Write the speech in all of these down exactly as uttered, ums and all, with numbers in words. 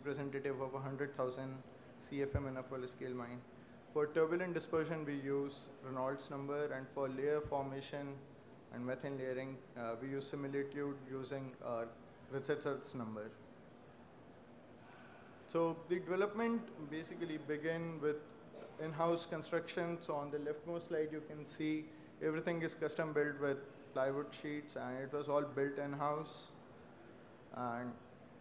representative of one hundred thousand C F M in a full scale mine. For turbulent dispersion, we use Reynolds number, and for layer formation and methane layering, uh, we use similitude using uh, Richardson's number. So the development basically began with in-house construction. So on the leftmost slide, you can see everything is custom built with plywood sheets, and it was all built in-house. And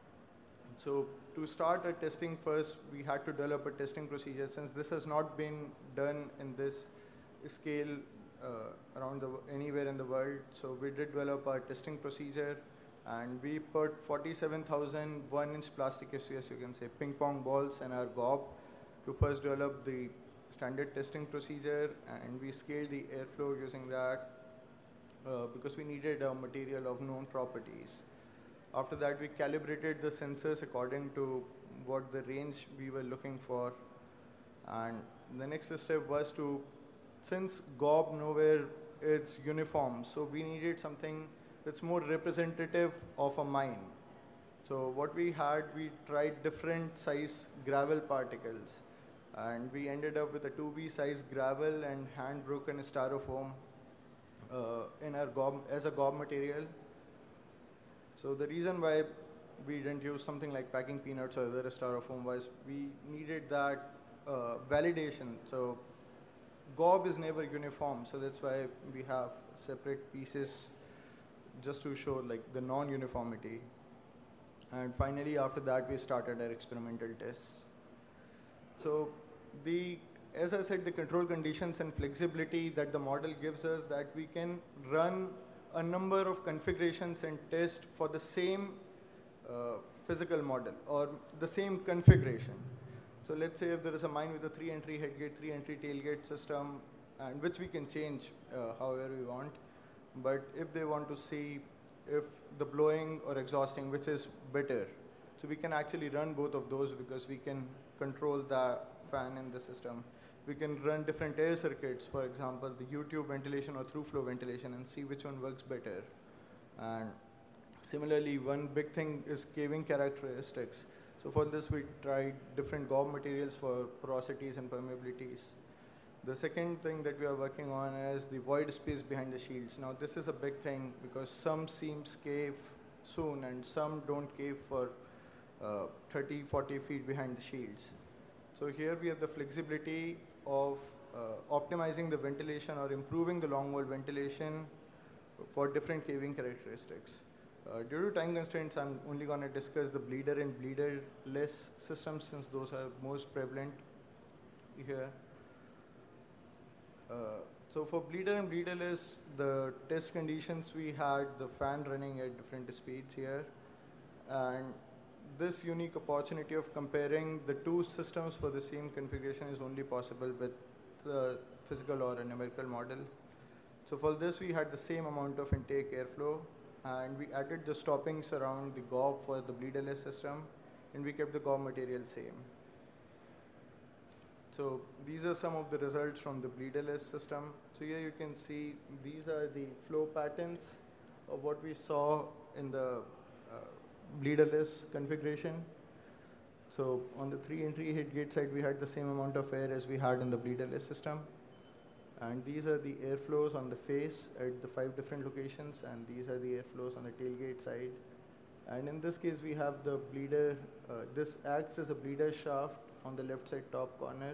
so to start our testing first, we had to develop a testing procedure, since this has not been done in this scale uh, around the, anywhere in the world. So we did develop our testing procedure, and we put forty-seven thousand one-inch plastic, as you can say, ping pong balls in our gob to first develop the standard testing procedure, and we scaled the airflow using that uh, because we needed a material of known properties. After that, we calibrated the sensors according to what the range we were looking for. And the next step was to, since gob nowhere it's uniform, so we needed something that's more representative of a mine. So what we had, we tried different size gravel particles, and we ended up with a two B size gravel and hand broken styrofoam uh, in our gob as a gob material. So the reason why we didn't use something like packing peanuts or other styrofoam was we needed that uh, validation. So gob is never uniform, so that's why we have separate pieces just to show like the non-uniformity. And finally, after that, we started our experimental tests. So the, as I said, the control conditions and flexibility that the model gives us, that we can run a number of configurations and test for the same uh, physical model or the same configuration. So let's say if there is a mine with a three entry head gate, three entry tailgate system, and which we can change uh, however we want. But if they want to see if the blowing or exhausting, which is better, so we can actually run both of those because we can control the fan in the system. We can run different air circuits, for example, the U-tube ventilation or through-flow ventilation, and see which one works better. And similarly, one big thing is caving characteristics. So for this, we tried different gob materials for porosities and permeabilities. The second thing that we are working on is the void space behind the shields. Now, this is a big thing because some seams cave soon and some don't cave for uh, thirty, forty feet behind the shields. So here we have the flexibility of uh, optimizing the ventilation or improving the long wall ventilation for different caving characteristics. Uh, due to time constraints, I'm only going to discuss the bleeder and bleeder-less systems, since those are most prevalent here. Uh, so for bleeder and bleederless, the test conditions, we had the fan running at different speeds here. And this unique opportunity of comparing the two systems for the same configuration is only possible with the physical or a numerical model. So for this, we had the same amount of intake airflow, and we added the stoppings around the gob for the bleederless system, and we kept the gob material same. So these are some of the results from the bleederless system. So here you can see these are the flow patterns of what we saw in the uh, bleederless configuration. So on the three entry head gate side, we had the same amount of air as we had in the bleederless system. And these are the airflows on the face at the five different locations, and these are the airflows on the tailgate side. And in this case, we have the bleeder. Uh, this acts as a bleeder shaft on the left side top corner.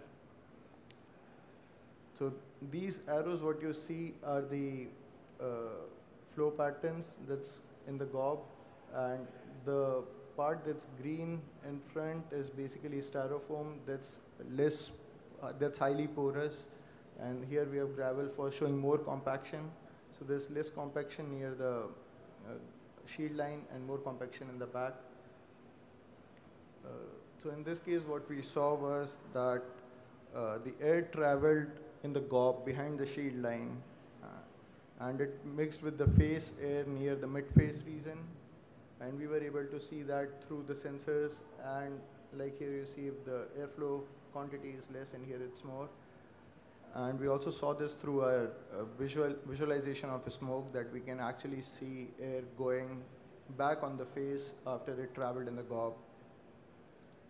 So these arrows, what you see are the uh, flow patterns that's in the gob, and the part that's green in front is basically styrofoam that's less, uh, that's highly porous. And here we have gravel for showing more compaction. So there's less compaction near the uh, shield line and more compaction in the back. Uh, so in this case, what we saw was that uh, the air traveled in the gob behind the shield line, uh, and it mixed with the face air near the mid-face region. And we were able to see that through the sensors. And like here you see if the airflow quantity is less, and here it's more. And we also saw this through our uh, visual visualization of smoke, that we can actually see air going back on the face after it traveled in the gob.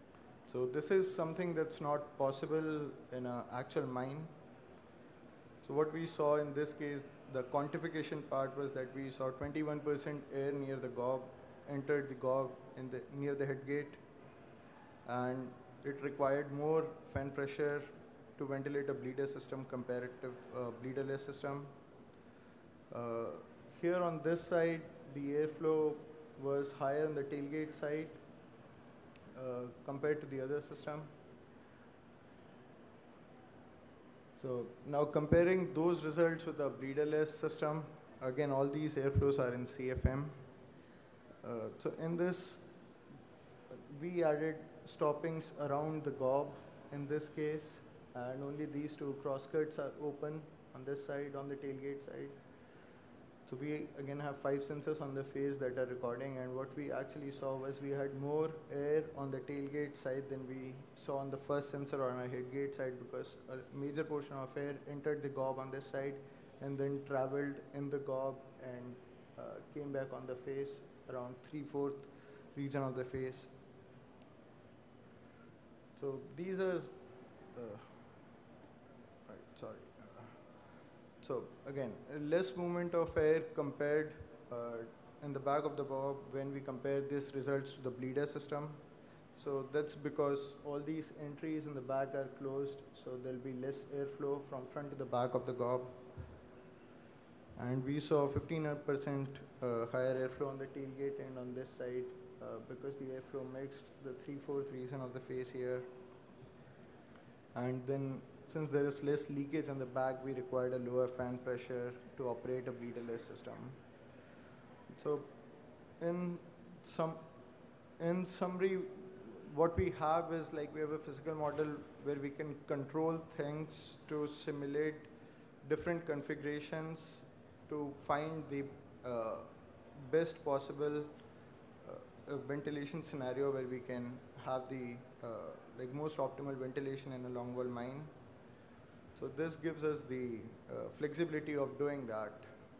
So this is something that's not possible in an actual mine. So what we saw in this case, the quantification part was that we saw twenty-one percent air near the gob, entered the gob in the, near the head gate, and it required more fan pressure to ventilate a bleeder system compared to uh, bleederless system. Uh, here on this side, the airflow was higher on the tailgate side uh, compared to the other system. So now comparing those results with the bleederless system, again all these airflows are in C F M. Uh, so in this, we added stoppings around the gob in this case, and only these two cross skirts are open on this side, on the tailgate side. So we again have five sensors on the face that are recording, and what we actually saw was we had more air on the tailgate side than we saw on the first sensor on our headgate side, because a major portion of air entered the gob on this side and then traveled in the gob and uh, came back on the face around three-fourth region of the face. So these are, uh, right, sorry. So again, less movement of air compared uh, in the back of the gob when we compare these results to the bleeder system. So that's because all these entries in the back are closed, so there'll be less airflow from front to the back of the gob. And we saw fifteen percent uh, higher airflow on the tailgate and on this side uh, because the airflow mixed the three-fourth region of the face here. And then since there is less leakage in the back, we required a lower fan pressure to operate a bleederless system. So in some, in summary, what we have is like we have a physical model where we can control things to simulate different configurations to find the uh, best possible uh, uh, ventilation scenario where we can have the uh, like most optimal ventilation in a longwall mine. So this gives us the uh, flexibility of doing that.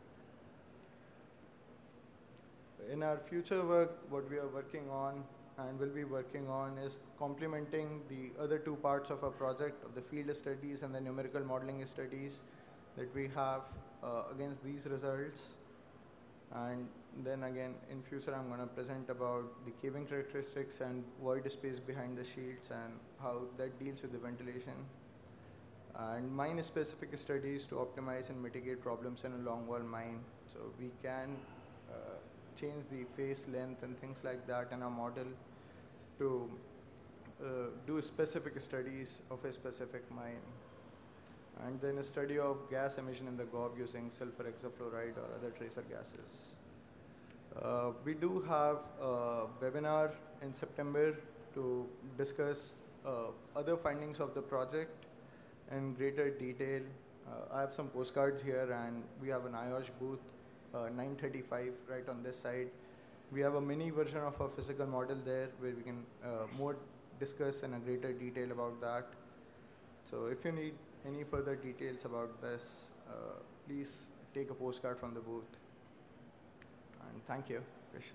In our future work, what we are working on and will be working on is complementing the other two parts of our project of the field studies and the numerical modeling studies that we have uh, against these results. And then again, in future, I'm going to present about the caving characteristics and void space behind the sheets and how that deals with the ventilation. And mine-specific studies to optimize and mitigate problems in a longwall mine. So we can uh, change the face length and things like that in our model to uh, do specific studies of a specific mine. And then a study of gas emission in the gob using sulfur hexafluoride or other tracer gases. Uh, we do have a webinar in September to discuss uh, other findings of the project in greater detail. Uh, I have some postcards here, and we have an I O S H booth, uh, nine thirty-five, right on this side. We have a mini version of a physical model there where we can uh, more discuss in a greater detail about that. So if you need any further details about this, uh, please take a postcard from the booth. And thank you. Questions?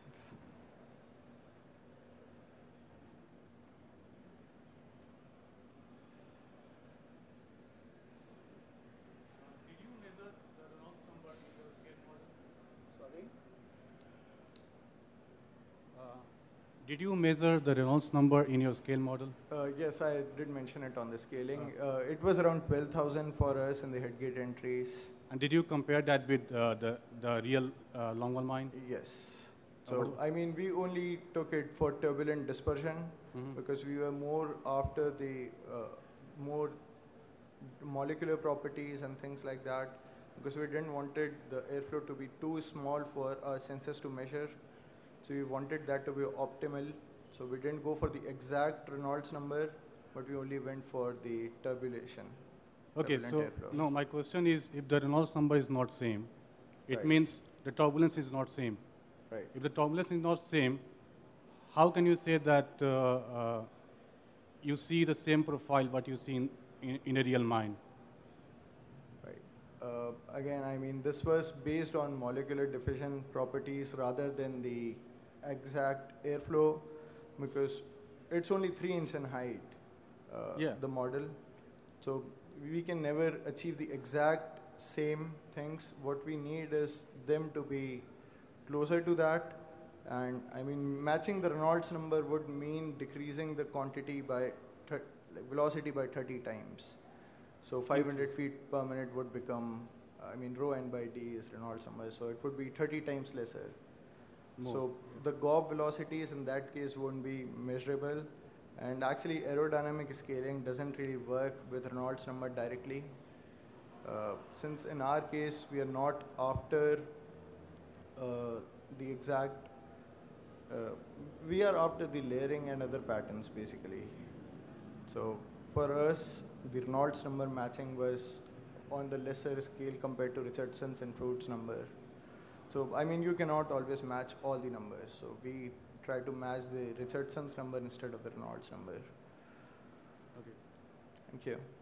Did you measure the Reynolds number in your scale model? Uh, yes, I did mention it on the scaling. Uh, it was around twelve thousand for us in the headgate entries. And did you compare that with uh, the, the real uh, longwall mine? Yes. So, I mean, we only took it for turbulent dispersion Mm-hmm. because we were more after the uh, more molecular properties and things like that, because we didn't wanted the airflow to be too small for our sensors to measure. So we wanted that to be optimal. So we didn't go for the exact Reynolds number, but we only went for the turbulation. Okay, so airflow. no, my question is, if the Reynolds number is not same, it Right. means the turbulence is not same. Right. If the turbulence is not same, how can you say that uh, uh, you see the same profile what you see in, in, in a real mine? Right. Uh, again, I mean, this was based on molecular diffusion properties rather than the exact airflow, because it's only three inch in height, uh, Yeah. the model. So we can never achieve the exact same things. What we need is them to be closer to that. And I mean, matching the Reynolds number would mean decreasing the quantity by, thir- like velocity by thirty times. So five hundred feet per minute would become, I mean, rho n by d is Reynolds number, so it would be thirty times lesser. More. So the Goff velocities in that case won't be measurable. And actually, aerodynamic scaling doesn't really work with Reynolds number directly. Uh, since in our case, we are not after uh, the exact, uh, we are after the layering and other patterns basically. So for us, the Reynolds number matching was on the lesser scale compared to Richardson's and Fruit's number. So I mean, you cannot always match all the numbers. So we try to match the Richardson's number instead of the Reynolds number. Okay. Thank you.